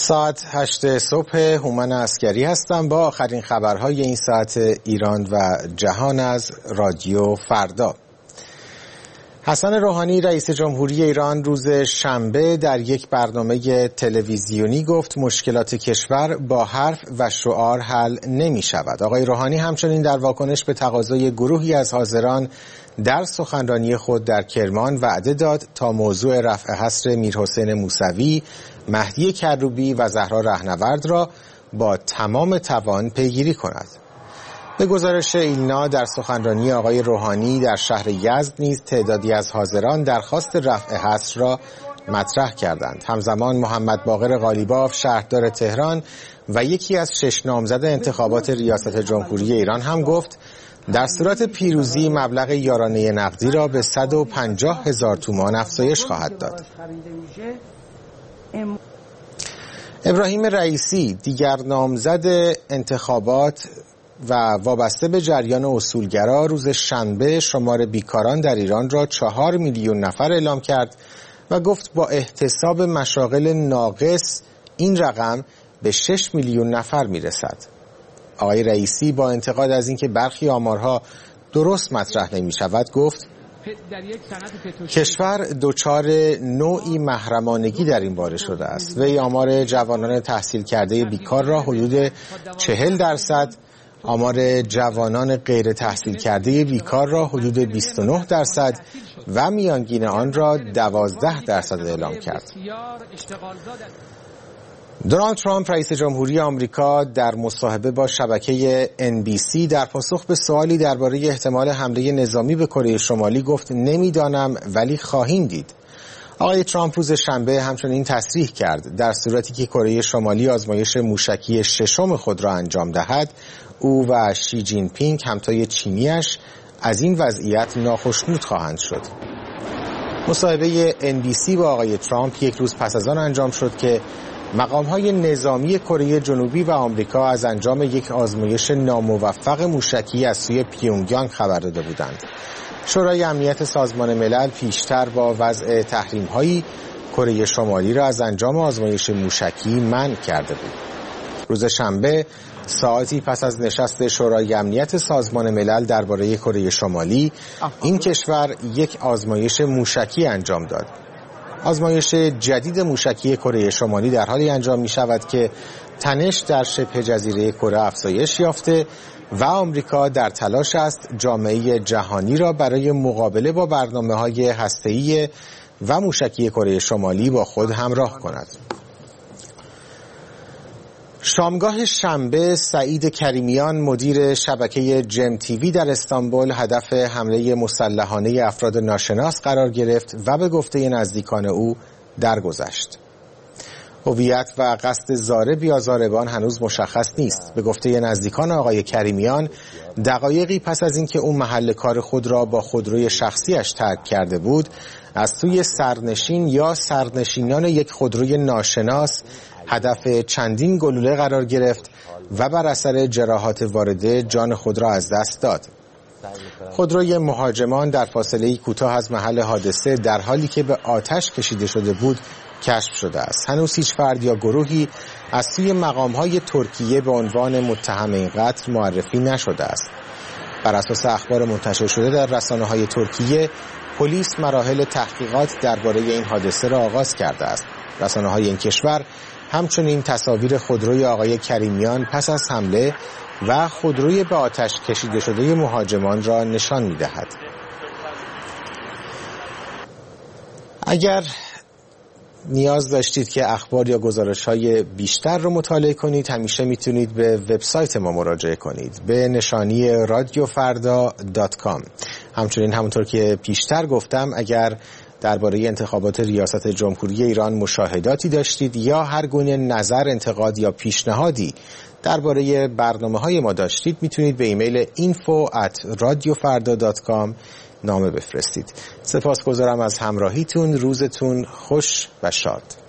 ساعت 8 صبح، هومن عسکری هستم با آخرین خبرهای این ساعت ایران و جهان از رادیو فردا. حسن روحانی رئیس جمهوری ایران روز شنبه در یک برنامه تلویزیونی گفت مشکلات کشور با حرف و شعار حل نمی شود. آقای روحانی همچنین در واکنش به تقاضای گروهی از حاضران در سخنرانی خود در کرمان وعده داد تا موضوع رفع حصر میرحسین موسوی، مهدی کروبی و زهرا رهنورد را با تمام توان پیگیری کند. به گزارش ایلنا در سخنرانی آقای روحانی در شهر یزد نیز تعدادی از حاضران درخواست رفع حصر را مطرح کردند. همزمان محمد باقر قالیباف شهردار تهران و یکی از 6 نامزد انتخابات ریاست جمهوری ایران هم گفت در صورت پیروزی مبلغ یارانه نقدی را به 150,000 تومان افزایش خواهد داد. ابراهیم رئیسی دیگر نامزد انتخابات و وابسته به جریان اصولگرا روز شنبه شمار بیکاران در ایران را 4 میلیون نفر اعلام کرد و گفت با احتساب مشاغل ناقص این رقم به 6 میلیون نفر میرسد. آقای رئیسی با انتقاد از اینکه برخی آمارها درست مطرح نمی شود گفت کشور دچار نوعی محرمانگی در این باره شده است. وی آمار جوانان تحصیل کرده بیکار را حدود 40%، آمار جوانان غیر تحصیل کرده بیکار را حدود 29% و میانگین آن را 12% اعلام کرد. دونالد ترامپ رئیس جمهوری آمریکا در مصاحبه با شبکه NBC در پاسخ به سوالی درباره احتمال حمله نظامی به کره شمالی گفت نمیدانم ولی خواهیم دید. آقای ترامپ روز شنبه همچنین تصریح کرد در صورتی که کره شمالی آزمایش موشکی ششم خود را انجام دهد او و شی جین پینگ همتای چینیش از این وضعیت ناخشنود خواهند شد. مصاحبه NBC با آقای ترامپ یک روز پس از آن انجام شد که مقام‌های نظامی کره جنوبی و آمریکا از انجام یک آزمایش ناموفق موشکی از سوی پیونگیانگ خبر داده بودند. شورای امنیت سازمان ملل پیشتر با وضع تحریم‌هایی کره شمالی را از انجام آزمایش موشکی منع کرده بود. روز شنبه ساعتی پس از نشست شورای امنیت سازمان ملل درباره کره شمالی، این کشور یک آزمایش موشکی انجام داد. آزمایش جدید موشکی کره شمالی در حالی انجام می شود که تنش در شبه جزیره کره افزایش یافته و آمریکا در تلاش است جامعه جهانی را برای مقابله با برنامه‌های هسته‌ای و موشکی کره شمالی با خود همراه کند. شامگاه شنبه سعید کریمیان مدیر شبکه جم تیوی در استانبول هدف حمله مسلحانه افراد ناشناس قرار گرفت و به گفته نزدیکان او درگذشت. هویت و قصد ضارب یا ضاربان هنوز مشخص نیست. به گفته نزدیکان آقای کریمیان دقایقی پس از اینکه او محل کار خود را با خودروی شخصیش ترک کرده بود از سوی سرنشین یا سرنشینان یک خودروی ناشناس هدف چندین گلوله قرار گرفت و بر اثر جراحات وارده جان خود را از دست داد. خودروی مهاجمان در فاصله کوتاه از محل حادثه در حالی که به آتش کشیده شده بود کشف شده است. هنوز هیچ فرد یا گروهی از سوی مقام‌های ترکیه به عنوان متهم این قتل معرفی نشده است. بر اساس اخبار منتشر شده در رسانه‌های ترکیه، پلیس مراحل تحقیقات درباره این حادثه را آغاز کرده است. رسانه‌های این کشور همچنین تصاویر خودروی آقای کریمیان پس از حمله و خودروی به آتش کشیده شده مهاجمان را نشان می‌دهد. اگر نیاز داشتید که اخبار یا گزارش‌های بیشتر رو مطالعه کنید همیشه میتونید به وبسایت ما مراجعه کنید به نشانی radiofarda.com. همچنین همونطور که پیشتر گفتم اگر درباره انتخابات ریاست جمهوری ایران مشاهداتی داشتید یا هر گونه نظر، انتقاد یا پیشنهادی درباره برنامه‌های ما داشتید میتونید به ایمیل info@radiofarda.com نامه بفرستید. سپاسگزارم از همراهیتون. روزتون خوش و شاد.